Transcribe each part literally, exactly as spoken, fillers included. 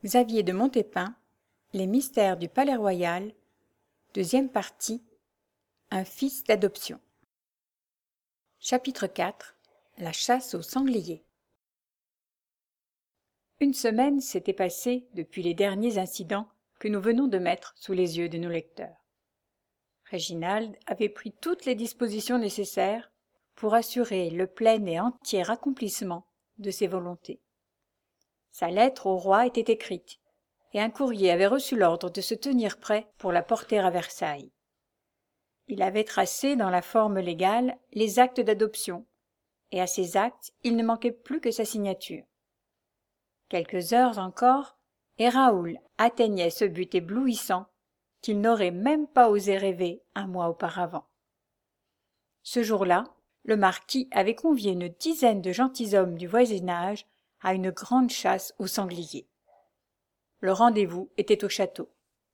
Xavier de Montépin, Les mystères du Palais-Royal, deuxième partie, Un fils d'adoption. Chapitre quatre. La chasse aux sangliers. Une semaine s'était passée depuis les derniers incidents que nous venons de mettre sous les yeux de nos lecteurs. Réginald avait pris toutes les dispositions nécessaires pour assurer le plein et entier accomplissement de ses volontés. Sa lettre au roi était écrite, et un courrier avait reçu l'ordre de se tenir prêt pour la porter à Versailles. Il avait tracé dans la forme légale les actes d'adoption, et à ces actes il ne manquait plus que sa signature. Quelques heures encore, et Raoul atteignait ce but éblouissant qu'il n'aurait même pas osé rêver un mois auparavant. Ce jour-là, le marquis avait convié une dizaine de gentilshommes du voisinage à une grande chasse aux sangliers. Le rendez-vous était au château.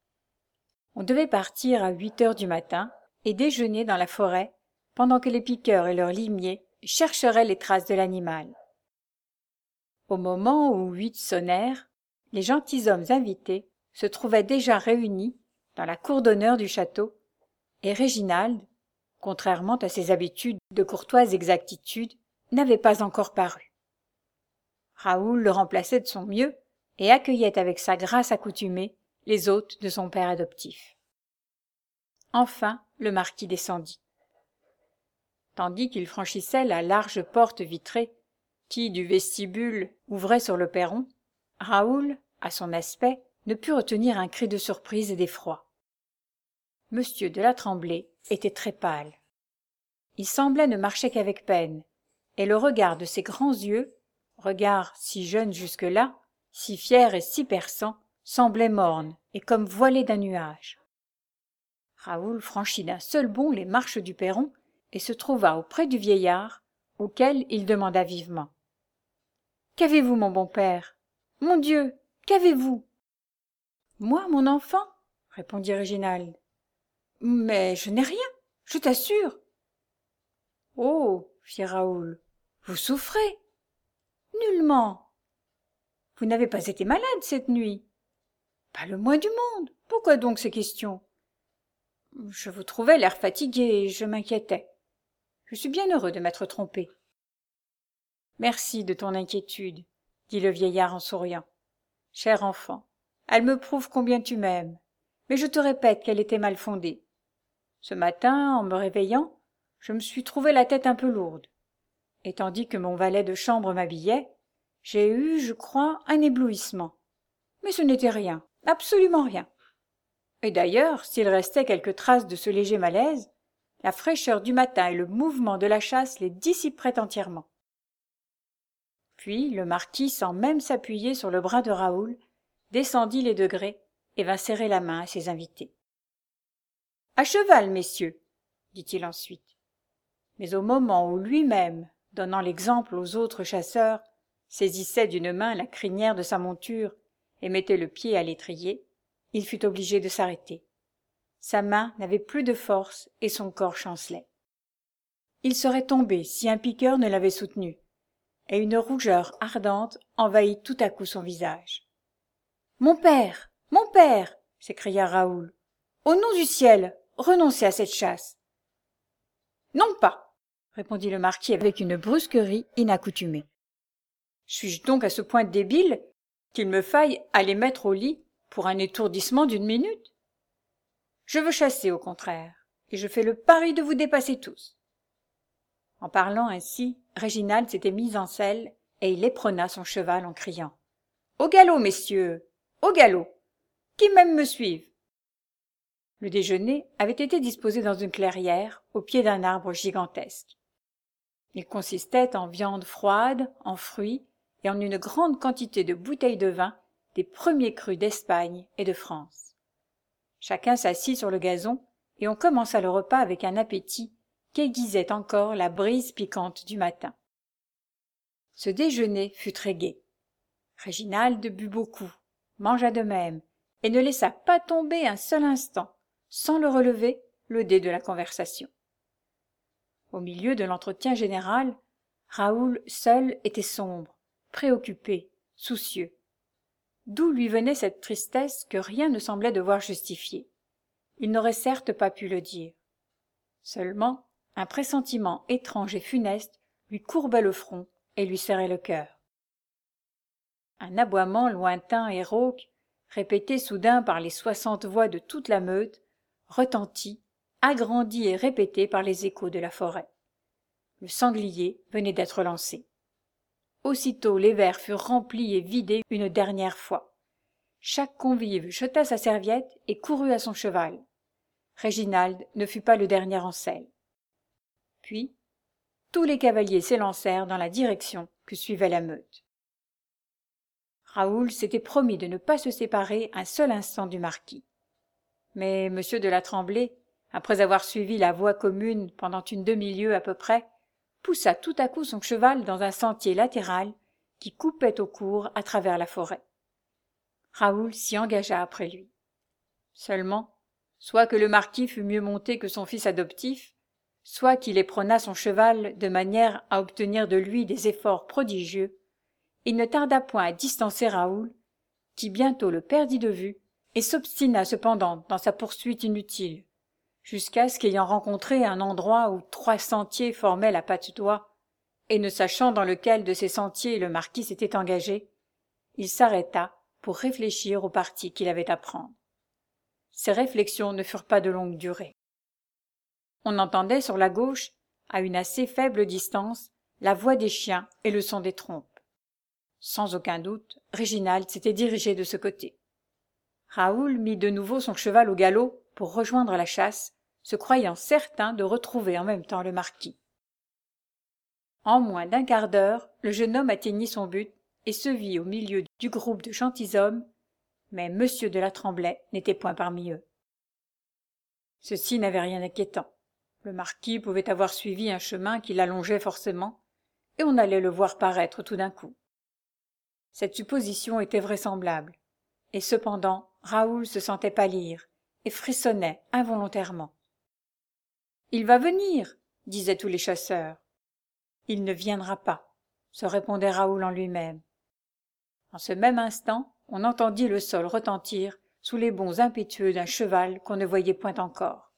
On devait partir à huit heures du matin et déjeuner dans la forêt pendant que les piqueurs et leurs limiers chercheraient les traces de l'animal. Au moment où huit sonnèrent, les gentilshommes invités se trouvaient déjà réunis dans la cour d'honneur du château, et Réginald, contrairement à ses habitudes de courtoise exactitude, n'avait pas encore paru. Raoul le remplaçait de son mieux et accueillait avec sa grâce accoutumée les hôtes de son père adoptif. Enfin, le marquis descendit. Tandis qu'il franchissait la large porte vitrée qui, du vestibule, ouvrait sur le perron, Raoul, à son aspect, ne put retenir un cri de surprise et d'effroi. Monsieur de la Tremblay était très pâle. Il semblait ne marcher qu'avec peine, et le regard de ses grands yeux, regard si jeune jusque-là, si fier et si perçant, semblait morne et comme voilé d'un nuage. Raoul franchit d'un seul bond les marches du perron et se trouva auprès du vieillard, auquel il demanda vivement. « Qu'avez-vous, mon bon père? Mon Dieu, qu'avez-vous ?»« Moi, mon enfant ?» répondit Réginald. « Mais je n'ai rien, je t'assure. »« Oh !» fit Raoul, « vous souffrez ?»« Nullement. »« Vous n'avez pas été malade cette nuit ?»« Pas le moins du monde. Pourquoi donc ces questions ?»« Je vous trouvais l'air fatigué et je m'inquiétais. Je suis bien heureux de m'être trompé. »« Merci de ton inquiétude, » dit le vieillard en souriant. « Cher enfant, elle me prouve combien tu m'aimes, mais je te répète qu'elle était mal fondée. Ce matin, en me réveillant, je me suis trouvé la tête un peu lourde, et tandis que mon valet de chambre m'habillait, j'ai eu, je crois, un éblouissement. Mais ce n'était rien, absolument rien. Et d'ailleurs, s'il restait quelques traces de ce léger malaise, la fraîcheur du matin et le mouvement de la chasse les dissiperaient entièrement. Puis le marquis, sans même s'appuyer sur le bras de Raoul, descendit les degrés et vint serrer la main à ses invités. « À cheval, messieurs !» dit-il ensuite. Mais au moment où lui-même, donnant l'exemple aux autres chasseurs, saisissait d'une main la crinière de sa monture et mettait le pied à l'étrier, il fut obligé de s'arrêter. Sa main n'avait plus de force et son corps chancelait. Il serait tombé si un piqueur ne l'avait soutenu, et une rougeur ardente envahit tout à coup son visage. « Mon père! Mon père !» s'écria Raoul. « Au nom du ciel, renoncez à cette chasse. »« Non pas !» répondit le marquis avec une brusquerie inaccoutumée. « Suis-je donc à ce point débile qu'il me faille aller mettre au lit pour un étourdissement d'une minute? Je veux chasser, au contraire, et je fais le pari de vous dépasser tous. » En parlant ainsi, Réginald s'était mis en selle et il éperonna son cheval en criant « Au galop, messieurs, au galop! Qui même me suive ?» Le déjeuner avait été disposé dans une clairière au pied d'un arbre gigantesque. Il consistait en viande froide, en fruits et en une grande quantité de bouteilles de vin des premiers crus d'Espagne et de France. Chacun s'assit sur le gazon et on commença le repas avec un appétit qu'aiguisait encore la brise piquante du matin. Ce déjeuner fut très gai. Réginald but beaucoup, mangea de même et ne laissa pas tomber un seul instant, sans le relever, le dé de la conversation. Au milieu de l'entretien général, Raoul seul était sombre, préoccupé, soucieux. D'où lui venait cette tristesse que rien ne semblait devoir justifier? Il n'aurait certes pas pu le dire. Seulement, un pressentiment étrange et funeste lui courbait le front et lui serrait le cœur. Un aboiement lointain et rauque, répété soudain par les soixante voix de toute la meute, retentit, agrandi et répété par les échos de la forêt. Le sanglier venait d'être lancé. Aussitôt les verres furent remplis et vidés une dernière fois. Chaque convive jeta sa serviette et courut à son cheval. Réginald ne fut pas le dernier en selle. Puis, tous les cavaliers s'élancèrent dans la direction que suivait la meute. Raoul s'était promis de ne pas se séparer un seul instant du marquis. Mais M. de la Tremblay, après avoir suivi la voie commune pendant une demi-lieue à peu près, poussa tout à coup son cheval dans un sentier latéral qui coupait au court à travers la forêt. Raoul s'y engagea après lui. Seulement, soit que le marquis fût mieux monté que son fils adoptif, soit qu'il éperonnât son cheval de manière à obtenir de lui des efforts prodigieux, il ne tarda point à distancer Raoul, qui bientôt le perdit de vue et s'obstina cependant dans sa poursuite inutile, jusqu'à ce qu'ayant rencontré un endroit où trois sentiers formaient la patte d'oie, et ne sachant dans lequel de ces sentiers le marquis s'était engagé, il s'arrêta pour réfléchir au parti qu'il avait à prendre. Ces réflexions ne furent pas de longue durée. On entendait sur la gauche, à une assez faible distance, la voix des chiens et le son des trompes. Sans aucun doute, Réginald s'était dirigé de ce côté. Raoul mit de nouveau son cheval au galop pour rejoindre la chasse, se croyant certain de retrouver en même temps le marquis. En moins d'un quart d'heure, le jeune homme atteignit son but et se vit au milieu du groupe de gentilshommes, mais M. de la Tremblay n'était point parmi eux. Ceci n'avait rien d'inquiétant. Le marquis pouvait avoir suivi un chemin qui l'allongeait forcément, et on allait le voir paraître tout d'un coup. Cette supposition était vraisemblable, et cependant Raoul se sentait pâlir et frissonnait involontairement. « Il va venir !» disaient tous les chasseurs. « Il ne viendra pas !» se répondait Raoul en lui-même. En ce même instant, on entendit le sol retentir sous les bonds impétueux d'un cheval qu'on ne voyait point encore.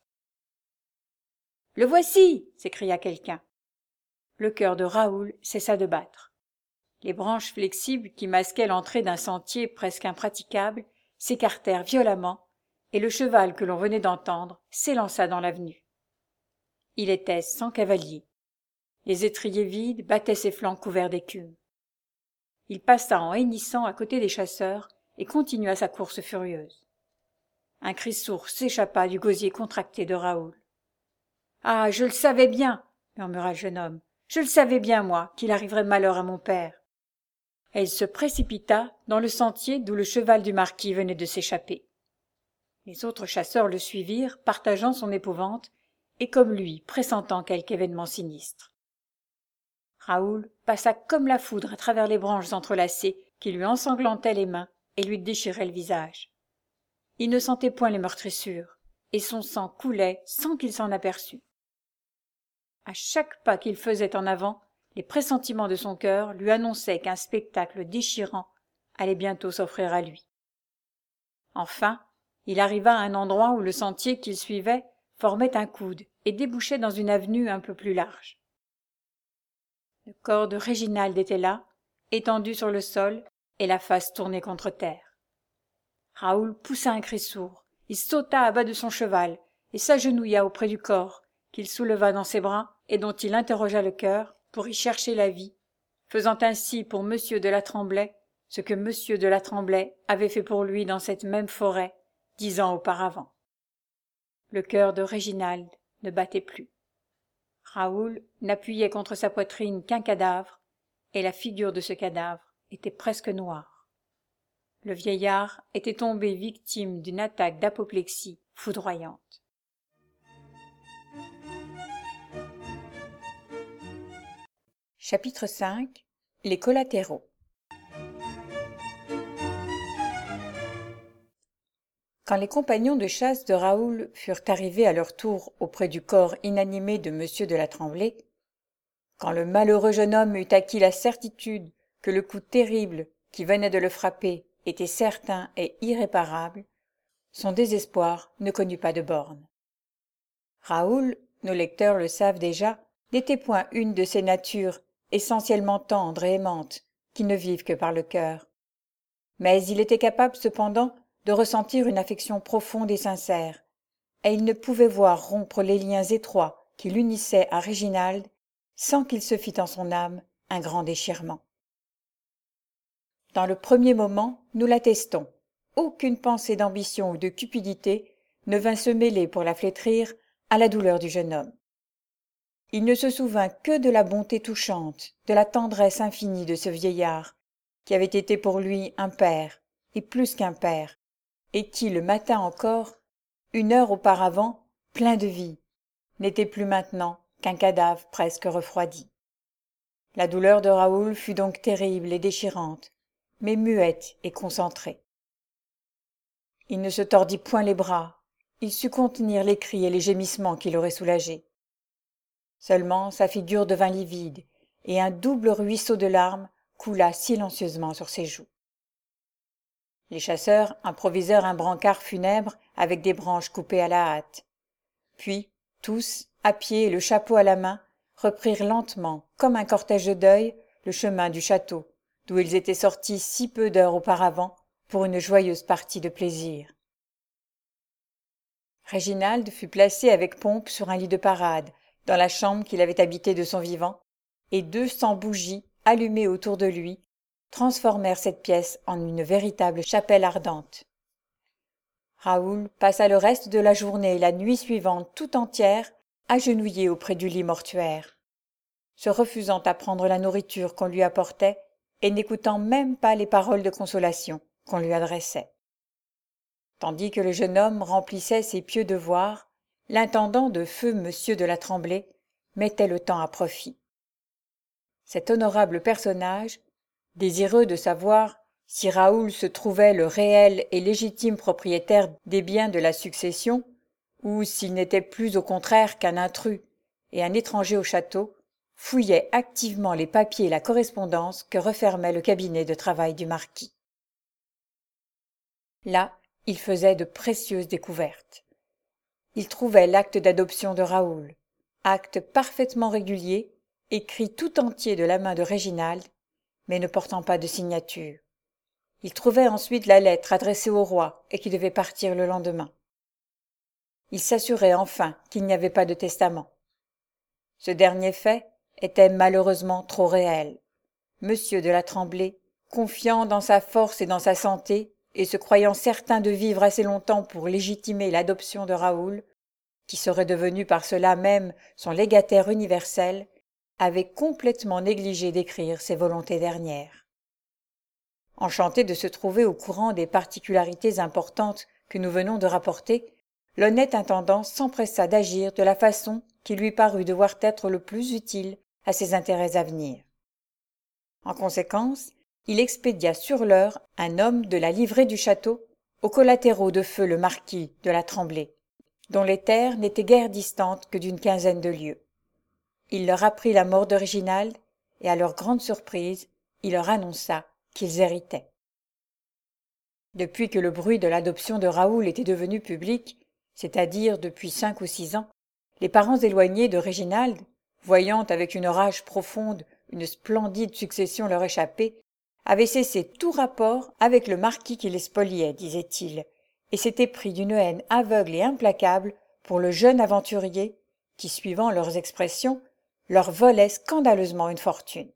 « Le voici !» s'écria quelqu'un. Le cœur de Raoul cessa de battre. Les branches flexibles qui masquaient l'entrée d'un sentier presque impraticable s'écartèrent violemment, et le cheval que l'on venait d'entendre s'élança dans l'avenue. Il était sans cavalier. Les étriers vides battaient ses flancs couverts d'écume. Il passa en hennissant à côté des chasseurs et continua sa course furieuse. Un cri sourd s'échappa du gosier contracté de Raoul. « Ah, je le savais bien !» murmura le jeune homme. « Je le savais bien, moi, qu'il arriverait malheur à mon père. » Et il se précipita dans le sentier d'où le cheval du marquis venait de s'échapper. Les autres chasseurs le suivirent, partageant son épouvante, et comme lui, pressentant quelque événement sinistre. Raoul passa comme la foudre à travers les branches entrelacées qui lui ensanglantaient les mains et lui déchiraient le visage. Il ne sentait point les meurtrissures, et son sang coulait sans qu'il s'en aperçût. À chaque pas qu'il faisait en avant, les pressentiments de son cœur lui annonçaient qu'un spectacle déchirant allait bientôt s'offrir à lui. Enfin, il arriva à un endroit où le sentier qu'il suivait formait un coude et débouchait dans une avenue un peu plus large. Le corps de Réginald était là, étendu sur le sol et la face tournée contre terre. Raoul poussa un cri sourd, il sauta à bas de son cheval et s'agenouilla auprès du corps, qu'il souleva dans ses bras et dont il interrogea le cœur pour y chercher la vie, faisant ainsi pour M. de la Tremblay ce que M. de la Tremblay avait fait pour lui dans cette même forêt dix ans auparavant. Le cœur de Réginald ne battait plus. Raoul n'appuyait contre sa poitrine qu'un cadavre, et la figure de ce cadavre était presque noire. Le vieillard était tombé victime d'une attaque d'apoplexie foudroyante. Chapitre cinq. Les collatéraux. Quand les compagnons de chasse de Raoul furent arrivés à leur tour auprès du corps inanimé de M. de la Tremblay, quand le malheureux jeune homme eut acquis la certitude que le coup terrible qui venait de le frapper était certain et irréparable, son désespoir ne connut pas de bornes. Raoul, nos lecteurs le savent déjà, n'était point une de ces natures essentiellement tendres et aimantes qui ne vivent que par le cœur. Mais il était capable cependant de ressentir une affection profonde et sincère, et il ne pouvait voir rompre les liens étroits qui l'unissaient à Réginald sans qu'il se fît en son âme un grand déchirement. Dans le premier moment, nous l'attestons, aucune pensée d'ambition ou de cupidité ne vint se mêler pour la flétrir à la douleur du jeune homme. Il ne se souvint que de la bonté touchante, de la tendresse infinie de ce vieillard, qui avait été pour lui un père, et plus qu'un père, et qui, le matin encore, une heure auparavant, plein de vie, n'était plus maintenant qu'un cadavre presque refroidi. La douleur de Raoul fut donc terrible et déchirante, mais muette et concentrée. Il ne se tordit point les bras, il sut contenir les cris et les gémissements qui l'auraient soulagé. Seulement sa figure devint livide, et un double ruisseau de larmes coula silencieusement sur ses joues. Les chasseurs improvisèrent un brancard funèbre avec des branches coupées à la hâte. Puis, tous, à pied et le chapeau à la main, reprirent lentement, comme un cortège de deuil, le chemin du château, d'où ils étaient sortis si peu d'heures auparavant pour une joyeuse partie de plaisir. Réginald fut placé avec pompe sur un lit de parade, dans la chambre qu'il avait habitée de son vivant, et deux cents bougies, allumées autour de lui, transformèrent cette pièce en une véritable chapelle ardente. Raoul passa le reste de la journée et la nuit suivante tout entière agenouillé auprès du lit mortuaire, se refusant à prendre la nourriture qu'on lui apportait et n'écoutant même pas les paroles de consolation qu'on lui adressait. Tandis que le jeune homme remplissait ses pieux devoirs, l'intendant de feu Monsieur de la Tremblay mettait le temps à profit. Cet honorable personnage, désireux de savoir si Raoul se trouvait le réel et légitime propriétaire des biens de la succession, ou s'il n'était plus au contraire qu'un intrus et un étranger au château, fouillait activement les papiers et la correspondance que refermait le cabinet de travail du marquis. Là, il faisait de précieuses découvertes. Il trouvait l'acte d'adoption de Raoul, acte parfaitement régulier, écrit tout entier de la main de Réginald, mais ne portant pas de signature. Il trouvait ensuite la lettre adressée au roi et qui devait partir le lendemain. Il s'assurait enfin qu'il n'y avait pas de testament. Ce dernier fait était malheureusement trop réel. Monsieur de la Tremblay, confiant dans sa force et dans sa santé, et se croyant certain de vivre assez longtemps pour légitimer l'adoption de Raoul, qui serait devenu par cela même son légataire universel, avait complètement négligé d'écrire ses volontés dernières. Enchanté de se trouver au courant des particularités importantes que nous venons de rapporter, l'honnête intendant s'empressa d'agir de la façon qui lui parut devoir être le plus utile à ses intérêts à venir. En conséquence, il expédia sur l'heure un homme de la livrée du château aux collatéraux de feu le marquis de la Tremblay, dont les terres n'étaient guère distantes que d'une quinzaine de lieues. Il leur apprit la mort de Réginald, et à leur grande surprise, il leur annonça qu'ils héritaient. Depuis que le bruit de l'adoption de Raoul était devenu public, c'est-à-dire depuis cinq ou six ans, les parents éloignés de Réginald, voyant avec une rage profonde une splendide succession leur échapper, avaient cessé tout rapport avec le marquis qui les spoliait, disait-il, et s'étaient pris d'une haine aveugle et implacable pour le jeune aventurier qui, suivant leurs expressions, leur volait scandaleusement une fortune.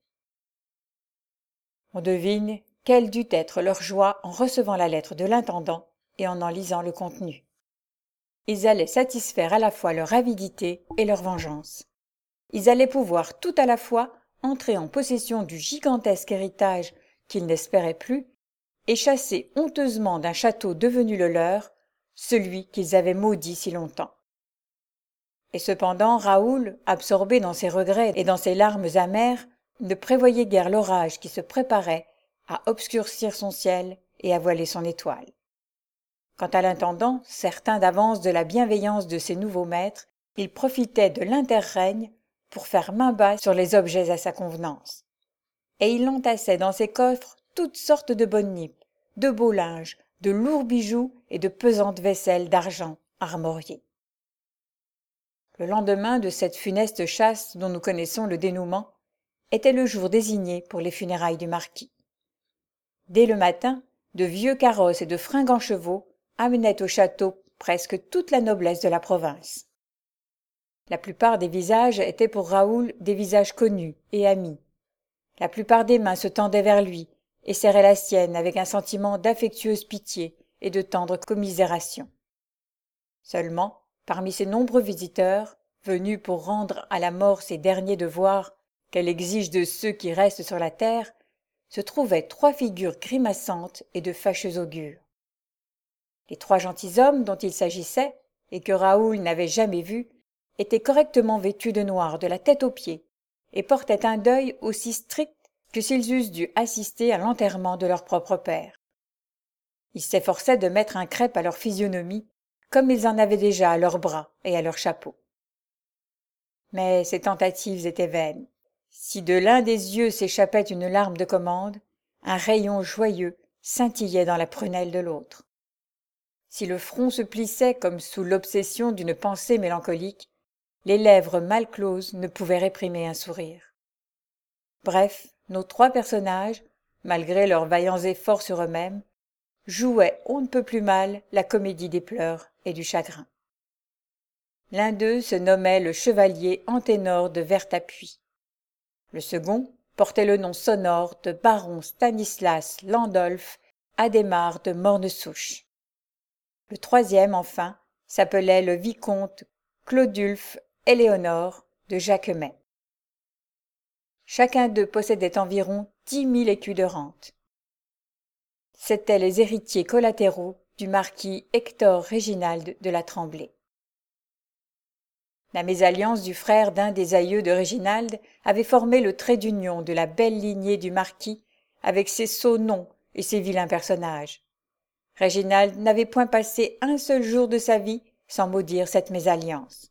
On devine quelle dut être leur joie en recevant la lettre de l'intendant et en en lisant le contenu. Ils allaient satisfaire à la fois leur avidité et leur vengeance. Ils allaient pouvoir tout à la fois entrer en possession du gigantesque héritage qu'ils n'espéraient plus et chasser honteusement d'un château devenu le leur celui qu'ils avaient maudit si longtemps. Et cependant Raoul, absorbé dans ses regrets et dans ses larmes amères, ne prévoyait guère l'orage qui se préparait à obscurcir son ciel et à voiler son étoile. Quant à l'intendant, certain d'avance de la bienveillance de ses nouveaux maîtres, il profitait de l'interrègne pour faire main basse sur les objets à sa convenance. Et il entassait dans ses coffres toutes sortes de bonnes nippes, de beaux linges, de lourds bijoux et de pesantes vaisselles d'argent armoriées. Le lendemain de cette funeste chasse dont nous connaissons le dénouement était le jour désigné pour les funérailles du marquis. Dès le matin, de vieux carrosses et de fringants chevaux amenaient au château presque toute la noblesse de la province. La plupart des visages étaient pour Raoul des visages connus et amis. La plupart des mains se tendaient vers lui et serraient la sienne avec un sentiment d'affectueuse pitié et de tendre commisération. Seulement, parmi ces nombreux visiteurs, venus pour rendre à la mort ses derniers devoirs qu'elle exige de ceux qui restent sur la terre, se trouvaient trois figures grimaçantes et de fâcheux augure. Les trois gentilshommes dont il s'agissait, et que Raoul n'avait jamais vus, étaient correctement vêtus de noir de la tête aux pieds, et portaient un deuil aussi strict que s'ils eussent dû assister à l'enterrement de leur propre père. Ils s'efforçaient de mettre un crêpe à leur physionomie, comme ils en avaient déjà à leurs bras et à leurs chapeaux. Mais ces tentatives étaient vaines. Si de l'un des yeux s'échappait une larme de commande, un rayon joyeux scintillait dans la prunelle de l'autre. Si le front se plissait comme sous l'obsession d'une pensée mélancolique, les lèvres mal closes ne pouvaient réprimer un sourire. Bref, nos trois personnages, malgré leurs vaillants efforts sur eux-mêmes, jouaient on ne peut plus mal la comédie des pleurs et du chagrin. L'un d'eux se nommait le chevalier Anténor de Vertapuis. Le second portait le nom sonore de baron Stanislas Landolphe Adhémar de Mornesouche. Le troisième, enfin, s'appelait le vicomte Claudulphe Éléonore de Jacquemet. Chacun d'eux possédait environ dix mille écus de rente. C'étaient les héritiers collatéraux du marquis Hector Réginald de la Tremblay. La mésalliance du frère d'un des aïeux de Réginald avait formé le trait d'union de la belle lignée du marquis avec ses sots noms et ses vilains personnages. Réginald n'avait point passé un seul jour de sa vie sans maudire cette mésalliance.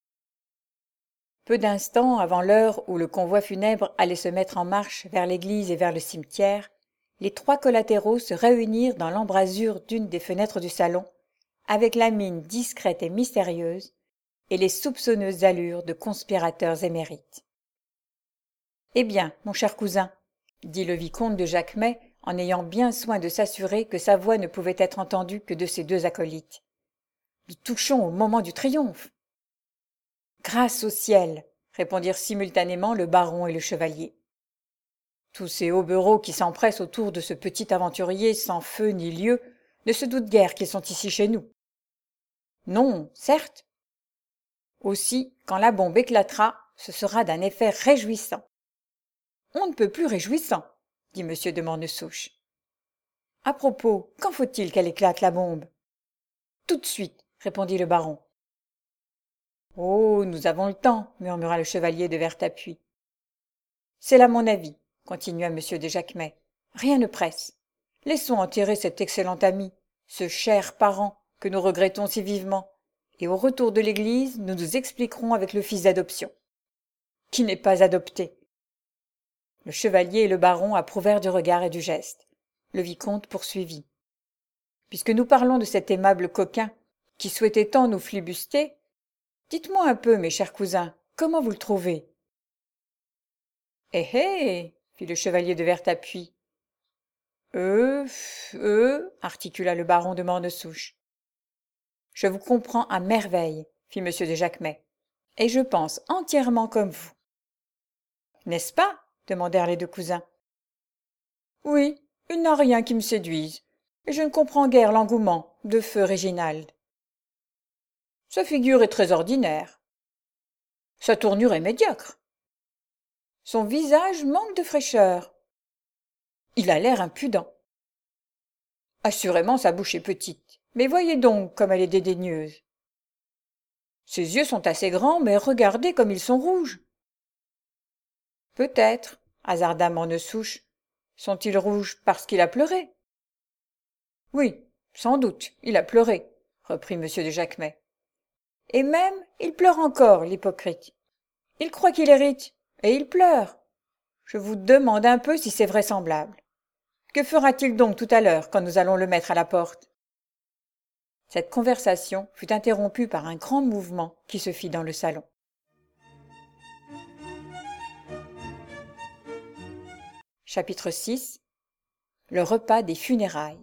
Peu d'instants avant l'heure où le convoi funèbre allait se mettre en marche vers l'église et vers le cimetière, les trois collatéraux se réunirent dans l'embrasure d'une des fenêtres du salon, avec la mine discrète et mystérieuse, et les soupçonneuses allures de conspirateurs émérites. « Eh bien, mon cher cousin, » dit le vicomte de Jacquemet, en ayant bien soin de s'assurer que sa voix ne pouvait être entendue que de ses deux acolytes. « Nous touchons au moment du triomphe. »« Grâce au ciel !» répondirent simultanément le baron et le chevalier. Tous ces hobereaux qui s'empressent autour de ce petit aventurier sans feu ni lieu ne se doutent guère qu'ils sont ici chez nous. Non, certes. Aussi, quand la bombe éclatera, ce sera d'un effet réjouissant. On ne peut plus réjouissant, dit M. de Mornesouche. À propos, quand faut-il qu'elle éclate la bombe? Tout de suite, répondit le baron. Oh, nous avons le temps, murmura le chevalier de Vertapuis. C'est là mon avis, continua M. de Jacquemet. Rien ne presse. Laissons enterrer cet excellent ami, ce cher parent que nous regrettons si vivement, et au retour de l'église, nous nous expliquerons avec le fils d'adoption. Qui n'est pas adopté. Le chevalier et le baron approuvèrent du regard et du geste. Le vicomte poursuivit. Puisque nous parlons de cet aimable coquin qui souhaitait tant nous flibuster, dites-moi un peu, mes chers cousins, comment vous le trouvez? Eh eh, fit le chevalier de Vertapuis. Euh, euh, articula le baron de Mornesouche. Je vous comprends à merveille, fit M. de Jacquemet, et je pense entièrement comme vous. N'est-ce pas? Demandèrent les deux cousins. Oui, il n'a rien qui me séduise, et je ne comprends guère l'engouement de feu Réginald. Sa figure est très ordinaire. Sa tournure est médiocre. Son visage manque de fraîcheur. Il a l'air impudent. Assurément, sa bouche est petite, mais voyez donc comme elle est dédaigneuse. Ses yeux sont assez grands, mais regardez comme ils sont rouges. Peut-être, hasarda Mornesouche, sont-ils rouges parce qu'il a pleuré? Oui, sans doute, il a pleuré, reprit M. de Jacquemet. Et même, il pleure encore, l'hypocrite. Il croit qu'il hérite, et il pleure. Je vous demande un peu si c'est vraisemblable. Que fera-t-il donc tout à l'heure quand nous allons le mettre à la porte ?» Cette conversation fut interrompue par un grand mouvement qui se fit dans le salon. Chapitre six. Le repas des funérailles.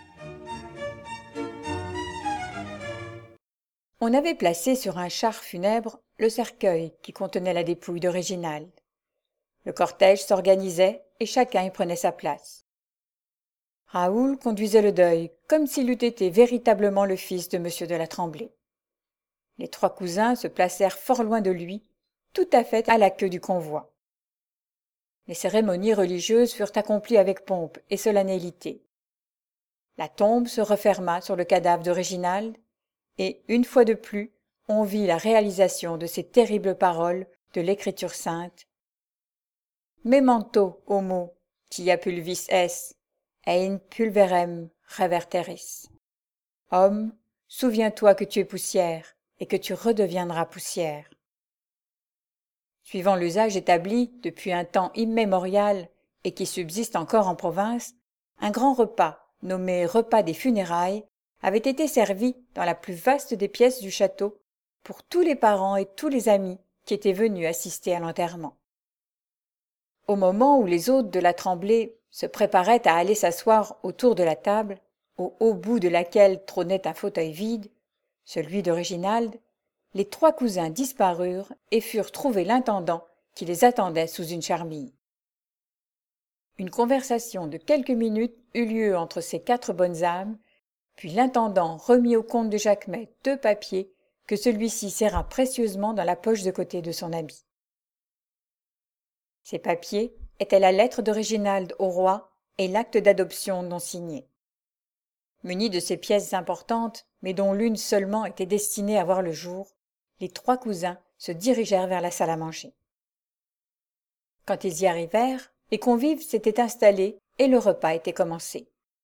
On avait placé sur un char funèbre le cercueil qui contenait la dépouille de Réginald. Le cortège s'organisait et chacun y prenait sa place. Raoul conduisait le deuil comme s'il eût été véritablement le fils de Monsieur de la Tremblay. Les trois cousins se placèrent fort loin de lui, tout à fait à la queue du convoi. Les cérémonies religieuses furent accomplies avec pompe et solennité. La tombe se referma sur le cadavre de Réginald, et, une fois de plus, on vit la réalisation de ces terribles paroles de l'Écriture sainte. « Memento homo, quia pulvis es, ein pulverem reverteris. » Homme, souviens-toi que tu es poussière et que tu redeviendras poussière. Suivant l'usage établi depuis un temps immémorial et qui subsiste encore en province, un grand repas, nommé repas des funérailles, avait été servi dans la plus vaste des pièces du château pour tous les parents et tous les amis qui étaient venus assister à l'enterrement. Au moment où les hôtes de la Tremblay se préparaient à aller s'asseoir autour de la table, au haut bout de laquelle trônait un fauteuil vide, celui de Réginald, les trois cousins disparurent et furent trouver l'intendant qui les attendait sous une charmille. Une conversation de quelques minutes eut lieu entre ces quatre bonnes âmes, puis l'intendant remit au comte de Jacquemet deux papiers que celui-ci serra précieusement dans la poche de côté de son habit. Ces papiers étaient la lettre de Réginald au roi et l'acte d'adoption non signé. Munis de ces pièces importantes, mais dont l'une seulement était destinée à voir le jour, les trois cousins se dirigèrent vers la salle à manger. Quand ils y arrivèrent, les convives s'étaient installés et le repas était commencé.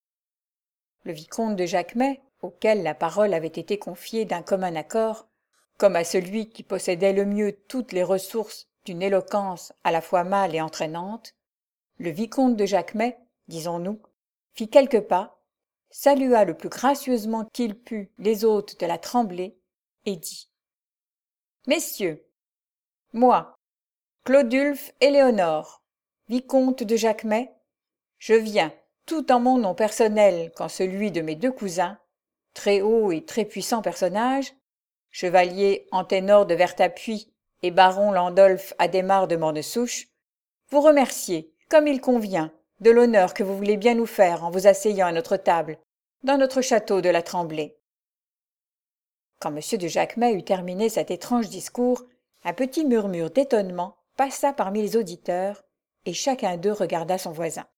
Le vicomte de Jacquemet, auquel la parole avait été confiée d'un commun accord, comme à celui qui possédait le mieux toutes les ressources d'une éloquence à la fois mâle et entraînante, le vicomte de Jacquemet, disons-nous, fit quelques pas, salua le plus gracieusement qu'il put les hôtes de la Tremblay et dit « Messieurs, moi, Clodulphe Éléonore, vicomte de Jacquemet, je viens, tout en mon nom personnel qu'en celui de mes deux cousins, très hauts et très puissants personnages, chevalier Anténor de Vertapuis et baron Landolphe Adhémar de Mornesouche, vous remercier, comme il convient, de l'honneur que vous voulez bien nous faire en vous asseyant à notre table, dans notre château de la Tremblay. » Quand M. de Jacquemet eut terminé cet étrange discours, un petit murmure d'étonnement passa parmi les auditeurs, et chacun d'eux regarda son voisin.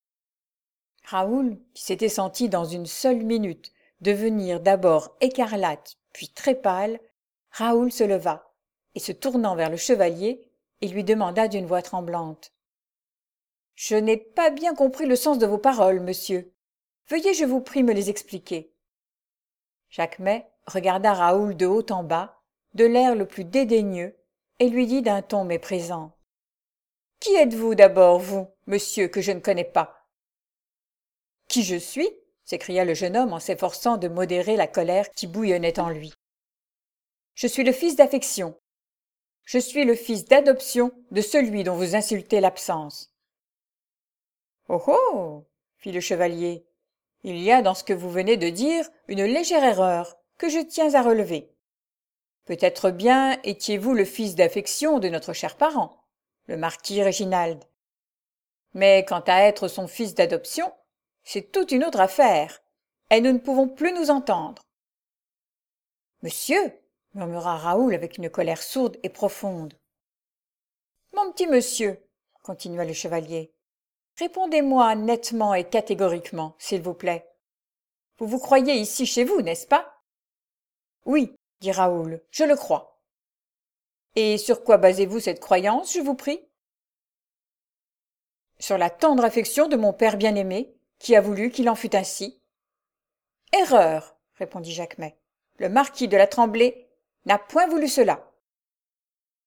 Raoul, qui s'était senti dans une seule minute devenir d'abord écarlate, puis très pâle, Raoul se leva, et se tournant vers le chevalier, il lui demanda d'une voix tremblante. « Je n'ai pas bien compris le sens de vos paroles, monsieur. Veuillez, je vous prie, me les expliquer. » Jacquemet regarda Raoul de haut en bas, de l'air le plus dédaigneux, et lui dit d'un ton méprisant. « Qui êtes-vous d'abord, vous, monsieur, que je ne connais pas ?»« Qui je suis ?» s'écria le jeune homme en s'efforçant de modérer la colère qui bouillonnait en lui. « Je suis le fils d'affection. Je suis le fils d'adoption de celui dont vous insultez l'absence. »« Oh oh !» fit le chevalier. « Il y a dans ce que vous venez de dire une légère erreur que je tiens à relever. Peut-être bien étiez-vous le fils d'affection de notre cher parent, le marquis Réginald. Mais quant à être son fils d'adoption, c'est toute une autre affaire, et nous ne pouvons plus nous entendre. »« Monsieur !» murmura Raoul avec une colère sourde et profonde. « Mon petit monsieur, » continua le chevalier, « répondez-moi nettement et catégoriquement, s'il vous plaît. Vous vous croyez ici chez vous, n'est-ce pas ? » ?»« Oui, » dit Raoul, « je le crois. »« Et sur quoi basez-vous cette croyance, je vous prie ? » ?»« Sur la tendre affection de mon père bien-aimé, qui a voulu qu'il en fût ainsi. »« Erreur, » répondit Jacquemet. « Le marquis de la Tremblay n'a point voulu cela. »« Mensonge !»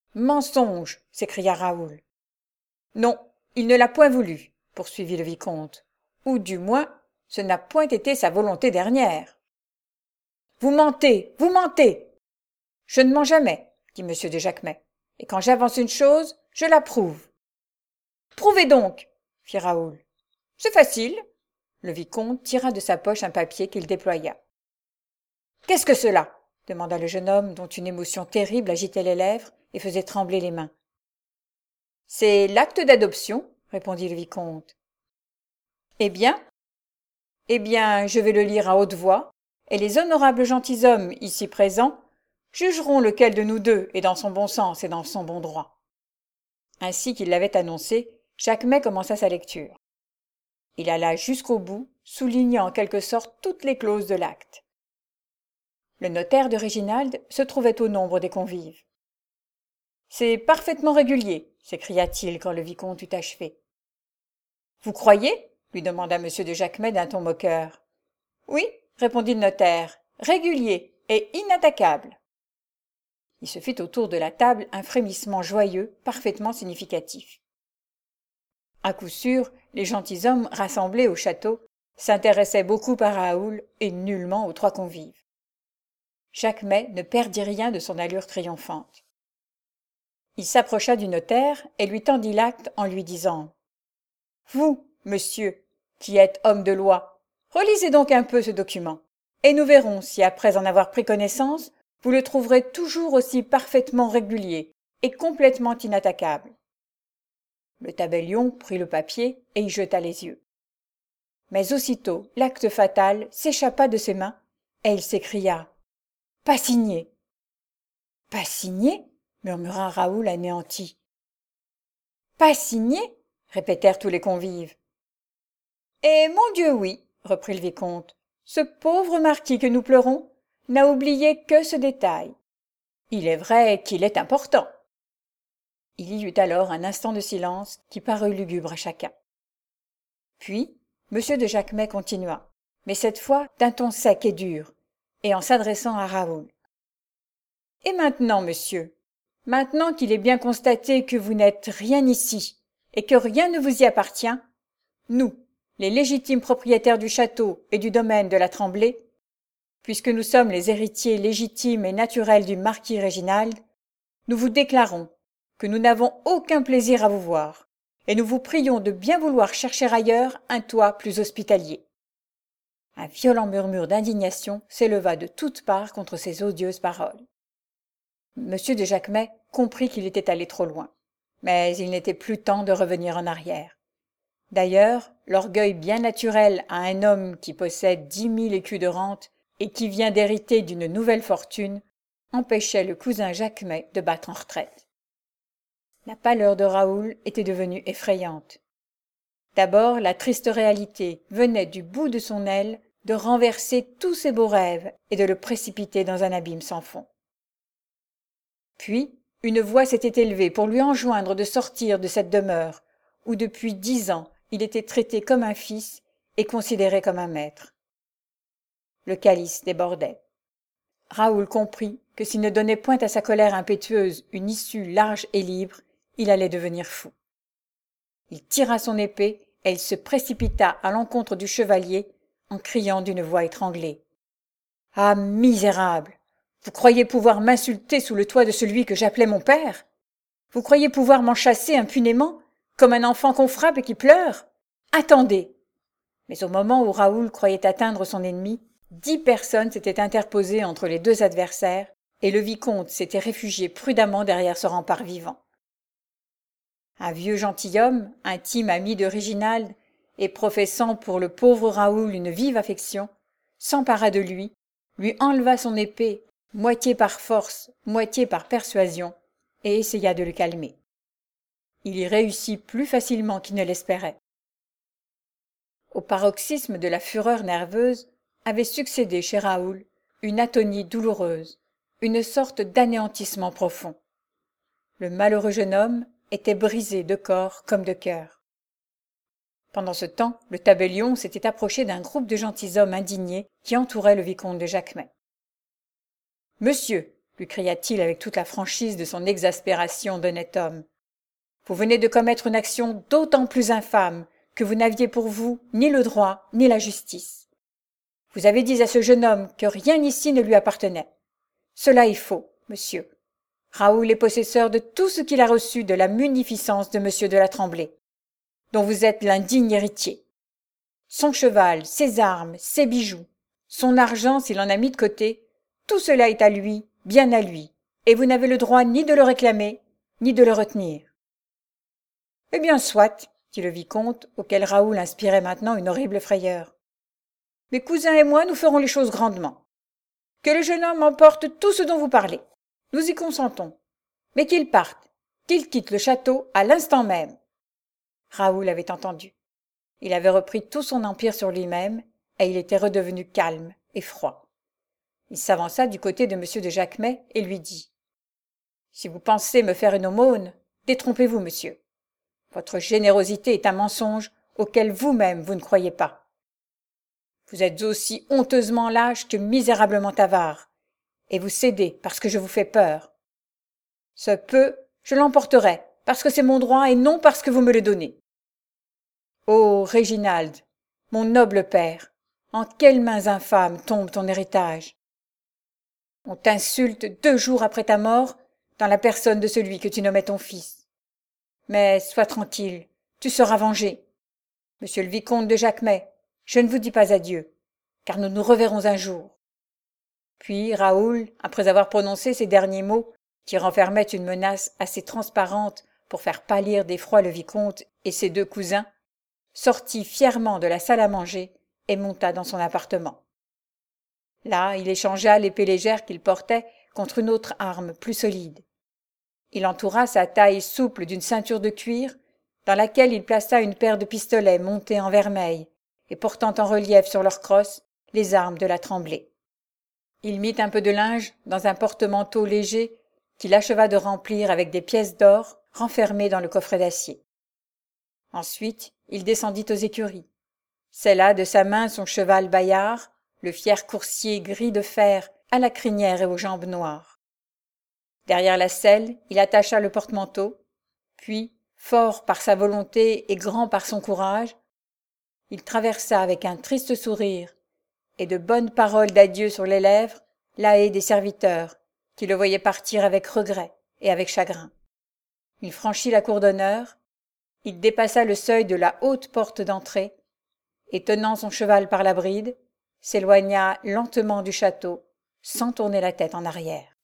s'écria Raoul. « Non, il ne l'a point voulu, » poursuivit le vicomte. ou du moins, ce n'a point été sa volonté dernière. « Vous mentez, vous mentez !»« Je ne mens jamais, » dit M de Jacquemet, « et quand j'avance une chose, je la prouve. »« Prouvez donc !» fit Raoul. « C'est facile. » Le vicomte tira de sa poche un papier qu'il déploya. « Qu'est-ce que cela ?» demanda le jeune homme dont une émotion terrible agitait les lèvres et faisait trembler les mains. « C'est l'acte d'adoption, » répondit le vicomte. « Eh bien ? Eh bien, je vais le lire à haute voix, et les honorables gentilshommes ici présents jugeront lequel de nous deux est dans son bon sens et dans son bon droit. » Ainsi qu'il l'avait annoncé, Jacquemet commença sa lecture. Il alla jusqu'au bout, soulignant en quelque sorte toutes les clauses de l'acte. Le notaire de Réginald se trouvait au nombre des convives. « C'est parfaitement régulier, » s'écria-t-il quand le vicomte eut achevé. « Vous croyez ?» lui demanda M de Jacquemet d'un ton moqueur. « Oui, » répondit le notaire, « régulier et inattaquable. » Il se fit autour de la table un frémissement joyeux, parfaitement significatif. À coup sûr, les gentilshommes rassemblés au château s'intéressaient beaucoup à Raoul et nullement aux trois convives. Jacquemet ne perdit rien de son allure triomphante. Il s'approcha du notaire et lui tendit l'acte en lui disant « Vous, monsieur, qui êtes homme de loi, relisez donc un peu ce document, et nous verrons si, après en avoir pris connaissance, vous le trouverez toujours aussi parfaitement régulier et complètement inattaquable. » Le tabellion prit le papier et y jeta les yeux. Mais aussitôt l'acte fatal s'échappa de ses mains, et il s'écria « Pas signé !»« Pas signé ?» murmura Raoul anéanti. « Pas signé ?» répétèrent tous les convives. « Eh mon Dieu, oui !» reprit le vicomte. « Ce pauvre marquis que nous pleurons n'a oublié que ce détail. Il est vrai qu'il est important. » Il y eut alors un instant de silence qui parut lugubre à chacun. Puis, M de Jacquemet continua, mais cette fois d'un ton sec et dur, et en s'adressant à Raoul. « Et maintenant, monsieur, maintenant qu'il est bien constaté que vous n'êtes rien ici, et que rien ne vous y appartient, nous, les légitimes propriétaires du château et du domaine de la Tremblay, puisque nous sommes les héritiers légitimes et naturels du marquis Réginald, nous vous déclarons que nous n'avons aucun plaisir à vous voir, et nous vous prions de bien vouloir chercher ailleurs un toit plus hospitalier. » Un violent murmure d'indignation s'éleva de toutes parts contre ces odieuses paroles. M de Jacquemet comprit qu'il était allé trop loin, mais il n'était plus temps de revenir en arrière. D'ailleurs, l'orgueil bien naturel à un homme qui possède dix mille écus de rente et qui vient d'hériter d'une nouvelle fortune empêchait le cousin Jacquemet de battre en retraite. La pâleur de Raoul était devenue effrayante. D'abord, la triste réalité venait du bout de son aile de renverser tous ses beaux rêves et de le précipiter dans un abîme sans fond. Puis, une voix s'était élevée pour lui enjoindre de sortir de cette demeure où depuis dix ans il était traité comme un fils et considéré comme un maître. Le calice débordait. Raoul comprit que s'il ne donnait point à sa colère impétueuse une issue large et libre, il allait devenir fou. Il tira son épée et il se précipita à l'encontre du chevalier en criant d'une voix étranglée. « Ah, misérable! Vous croyez pouvoir m'insulter sous le toit de celui que j'appelais mon père? Vous croyez pouvoir m'en chasser impunément, comme un enfant qu'on frappe et qui pleure? Attendez !» Mais au moment où Raoul croyait atteindre son ennemi, dix personnes s'étaient interposées entre les deux adversaires et le vicomte s'était réfugié prudemment derrière ce rempart vivant. Un vieux gentilhomme, intime ami de Réginald et professant pour le pauvre Raoul une vive affection, s'empara de lui, lui enleva son épée, moitié par force, moitié par persuasion, et essaya de le calmer. Il y réussit plus facilement qu'il ne l'espérait. Au paroxysme de la fureur nerveuse avait succédé chez Raoul une atonie douloureuse, une sorte d'anéantissement profond. Le malheureux jeune homme était brisé de corps comme de cœur. Pendant ce temps, le tabellion s'était approché d'un groupe de gentilshommes indignés qui entouraient le vicomte de Jacquemet. « Monsieur, lui cria-t-il avec toute la franchise de son exaspération d'honnête homme, vous venez de commettre une action d'autant plus infâme que vous n'aviez pour vous ni le droit ni la justice. Vous avez dit à ce jeune homme que rien ici ne lui appartenait. Cela est faux, monsieur. Raoul est possesseur de tout ce qu'il a reçu de la munificence de monsieur de la Tremblay, dont vous êtes l'indigne héritier. Son cheval, ses armes, ses bijoux, son argent s'il en a mis de côté, tout cela est à lui, bien à lui, et vous n'avez le droit ni de le réclamer, ni de le retenir. Eh bien, soit, dit le vicomte, auquel Raoul inspirait maintenant une horrible frayeur. Mes cousins et moi, nous ferons les choses grandement. Que le jeune homme emporte tout ce dont vous parlez. Nous y consentons. Mais qu'il parte, qu'il quitte le château à l'instant même. Raoul avait entendu. Il avait repris tout son empire sur lui-même, et il était redevenu calme et froid. Il s'avança du côté de monsieur de Jacmay et lui dit « Si vous pensez me faire une aumône, détrompez-vous, monsieur. Votre générosité est un mensonge auquel vous-même vous ne croyez pas. Vous êtes aussi honteusement lâche que misérablement avare, et vous cédez parce que je vous fais peur. Ce peu, je l'emporterai, parce que c'est mon droit et non parce que vous me le donnez. Ô Réginald, mon noble père, en quelles mains infâmes tombe ton héritage? On t'insulte deux jours après ta mort dans la personne de celui que tu nommais ton fils. Mais sois tranquille, tu seras vengé. Monsieur le vicomte de Jacmay, je ne vous dis pas adieu, car nous nous reverrons un jour. » Puis Raoul, après avoir prononcé ces derniers mots, qui renfermaient une menace assez transparente pour faire pâlir d'effroi le vicomte et ses deux cousins, sortit fièrement de la salle à manger et monta dans son appartement. Là, il échangea l'épée légère qu'il portait contre une autre arme plus solide. Il entoura sa taille souple d'une ceinture de cuir, dans laquelle il plaça une paire de pistolets montés en vermeil et portant en relief sur leur crosse les armes de la Tremblay. Il mit un peu de linge dans un porte-manteau léger qu'il acheva de remplir avec des pièces d'or renfermées dans le coffret d'acier. Ensuite, il descendit aux écuries, sella de sa main son cheval Bayard, le fier coursier gris de fer à la crinière et aux jambes noires. Derrière la selle, il attacha le porte-manteau, puis, fort par sa volonté et grand par son courage, il traversa avec un triste sourire et de bonnes paroles d'adieu sur les lèvres la haie des serviteurs qui le voyaient partir avec regret et avec chagrin. Il franchit la cour d'honneur, il dépassa le seuil de la haute porte d'entrée et, tenant son cheval par la bride, s'éloigna lentement du château sans tourner la tête en arrière.